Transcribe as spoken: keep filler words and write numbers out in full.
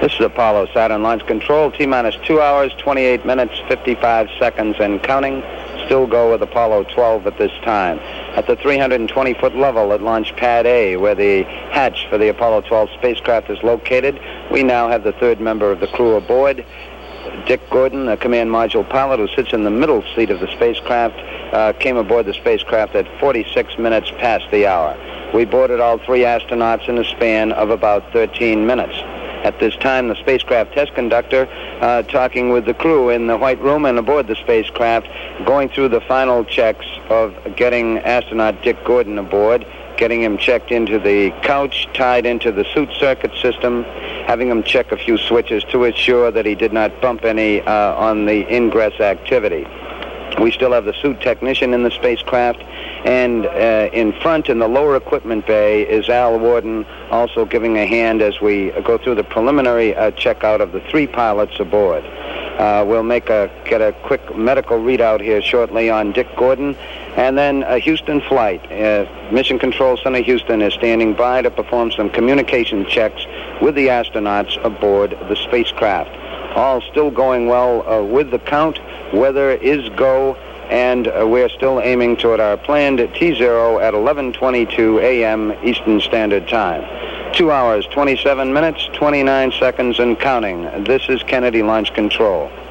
This is Apollo Saturn Launch Control. T-minus two hours, twenty-eight minutes, fifty-five seconds and counting. Still go with Apollo twelve at this time. At the three hundred twenty foot level at Launch Pad A, where the hatch for the Apollo twelve spacecraft is located, we now have the third member of the crew aboard. Dick Gordon, the command module pilot who sits in the middle seat of the spacecraft, uh, came aboard the spacecraft at forty-six minutes past the hour. We boarded all three astronauts in a span of about thirteen minutes. At this time, the spacecraft test conductor uh, talking with the crew in the White Room and aboard the spacecraft, going through the final checks of getting astronaut Dick Gordon aboard, getting him checked into the couch, tied into the suit circuit system, having him check a few switches to ensure that he did not bump any uh, on the ingress activity. We still have the suit technician in the spacecraft, and uh, in front in the lower equipment bay is Al Warden, also giving a hand as we go through the preliminary uh, checkout of the three pilots aboard. Uh, we'll make a get a quick medical readout here shortly on Dick Gordon, and then a Houston flight. Uh, Mission Control Center Houston is standing by to perform some communication checks with the astronauts aboard the spacecraft. All still going well uh, with the count. Weather is go, and uh, we're still aiming toward our planned T zero at eleven twenty-two a m Eastern Standard Time. Two hours, twenty-seven minutes, twenty-nine seconds and counting. This is Kennedy Launch Control.